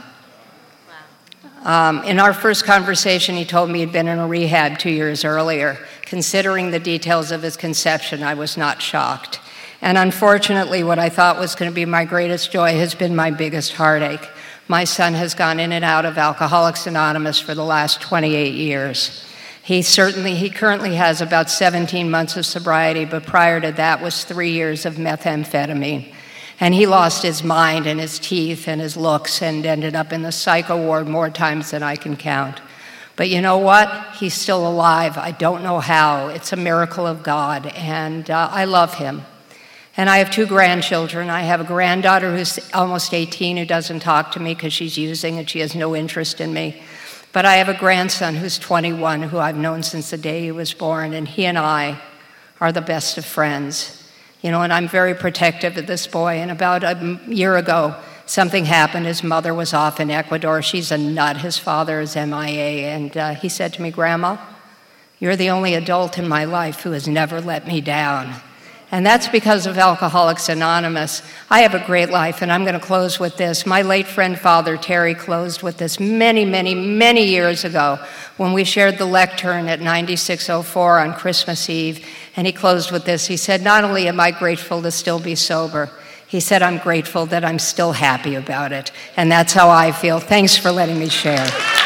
In our first conversation, he told me he'd been in a rehab 2 years earlier. Considering the details of his conception, I was not shocked. And unfortunately, what I thought was going to be my greatest joy has been my biggest heartache. My son has gone in and out of Alcoholics Anonymous for the last 28 years. He currently has about 17 months of sobriety, but prior to that was 3 years of methamphetamine. And he lost his mind and his teeth and his looks and ended up in the psycho ward more times than I can count. But you know what? He's still alive. I don't know how. It's a miracle of God, and I love him. And I have 2 grandchildren. I have a granddaughter who's almost 18 who doesn't talk to me because she's using and she has no interest in me. But I have a grandson who's 21 who I've known since the day he was born, and he and I are the best of friends. And I'm very protective of this boy. And about a year ago, something happened. His mother was off in Ecuador. She's a nut. His father is MIA. And he said to me, "Grandma, you're the only adult in my life who has never let me down." And that's because of Alcoholics Anonymous. I have a great life, and I'm going to close with this. My late friend, Father Terry, closed with this many, many, many years ago when we shared the lectern at 9604 on Christmas Eve. And he closed with this. He said, "Not only am I grateful to still be sober," he said, "I'm grateful that I'm still happy about it." And that's how I feel. Thanks for letting me share.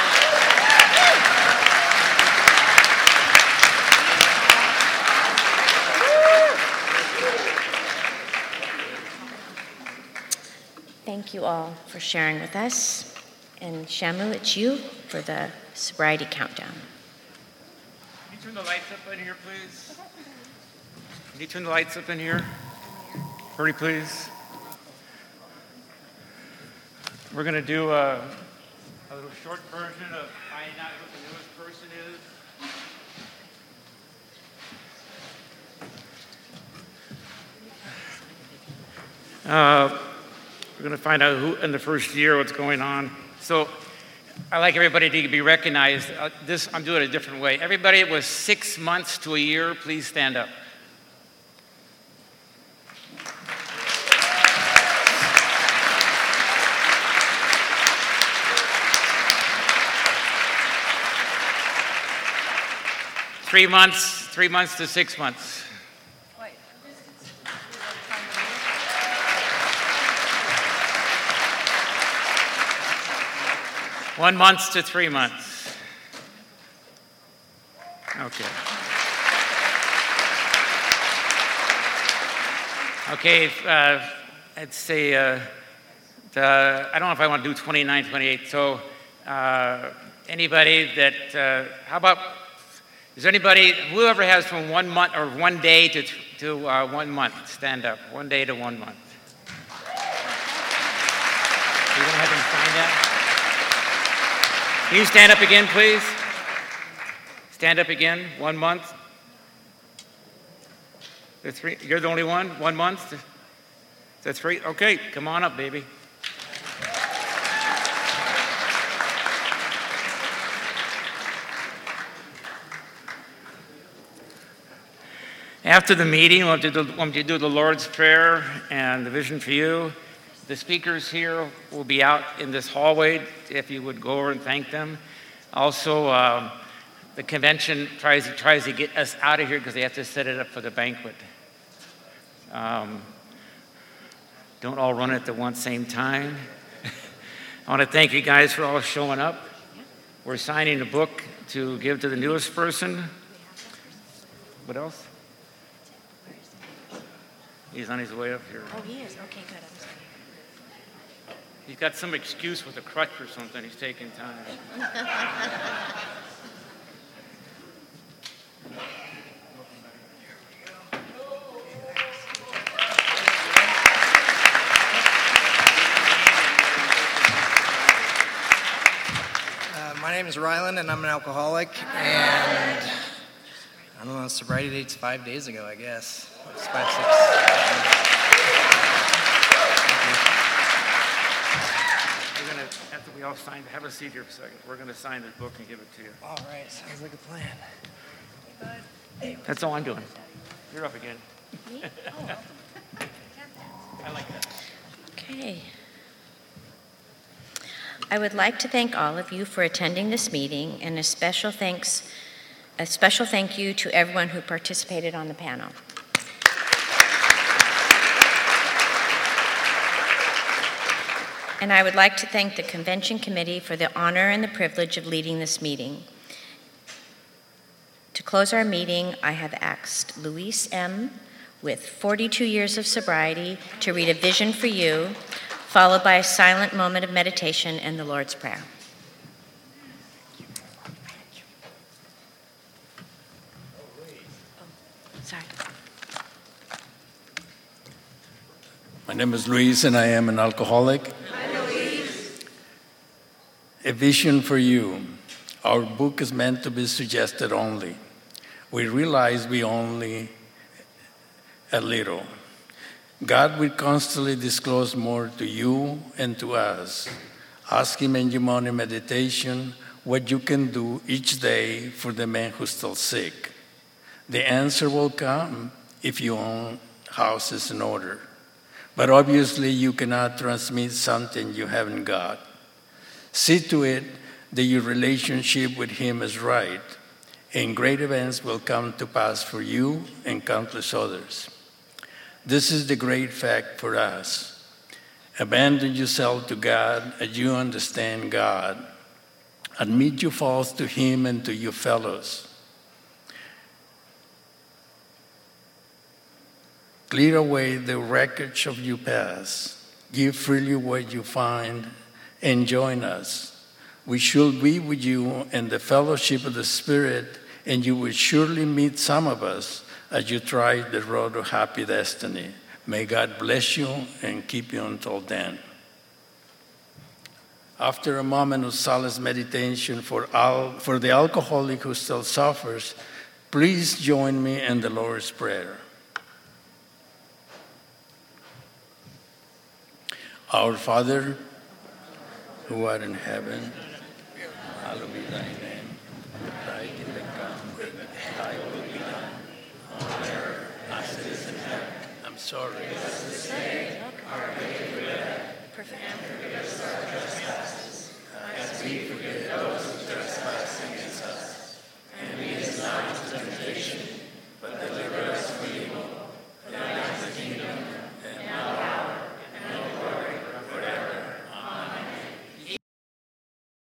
Thank you all for sharing with us. And Shamu, it's you for the sobriety countdown. Can you turn the lights up in here, please? Can you turn the lights up in here? Hurry, please. We're going to do a little short version of Find Out Who the Newest Person Is. We're going to find out who in the first year, what's going on. So I'd like everybody to be recognized. I'm doing it a different way. Everybody that was 6 months to a year, please stand up. Three months to 6 months. 1 month to 3 months. Okay. Okay, I'd say, I don't know if I want to do 29, 28. So anybody that, how about, is there anybody, whoever has from 1 month or 1 day to 1 month, stand up. 1 day to 1 month. You're going to have them sign that? Can you stand up again, please? Stand up again. 1 month. The three. You're the only one. 1 month. The three. Okay, come on up, baby. After the meeting, I want you to do the Lord's Prayer and the Vision for You. The speakers here will be out in this hallway if you would go over and thank them. Also, the convention tries to get us out of here because they have to set it up for the banquet. Don't all run at the same time. I want to thank you guys for all showing up. We're signing a book to give to the newest person. What else? He's on his way up here. Oh, he is? Okay, good. I'm sorry. He's got some excuse with a crutch or something. He's taking time. My name is Rylan, and I'm an alcoholic. And I don't know, sobriety date's 5 days ago, I guess. It's 5, 6. We're going to, after we all sign, have a seat here for a second. We're going to sign this book and give it to you. All right, sounds like a plan. That's all I'm doing. You're up again. Me? I like that. Okay. I would like to thank all of you for attending this meeting, and a special thank you to everyone who participated on the panel. And I would like to thank the Convention Committee for the honor and the privilege of leading this meeting. To close our meeting, I have asked Luis M., with 42 years of sobriety, to read a vision for you, followed by a silent moment of meditation and the Lord's Prayer. Sorry. My name is Luis, and I am an alcoholic. A vision for you. Our book is meant to be suggested only. We realize we only a little. God will constantly disclose more to you and to us. Ask Him in your morning meditation what you can do each day for the man who's still sick. The answer will come if your own house is in order. But obviously you cannot transmit something you haven't got. See to it that your relationship with Him is right, and great events will come to pass for you and countless others. This is the great fact for us. Abandon yourself to God as you understand God. Admit your faults to Him and to your fellows. Clear away the wreckage of your past. Give freely what you find and join us. We should be with you in the fellowship of the Spirit, and you will surely meet some of us as you try the road to happy destiny. May God bless you and keep you until then. After a moment of silent meditation for the alcoholic who still suffers, please join me in the Lord's Prayer. Our Father, who art in heaven, hallowed be thy name. Thy kingdom come, thy will be done on earth as it is in heaven. I'm sorry.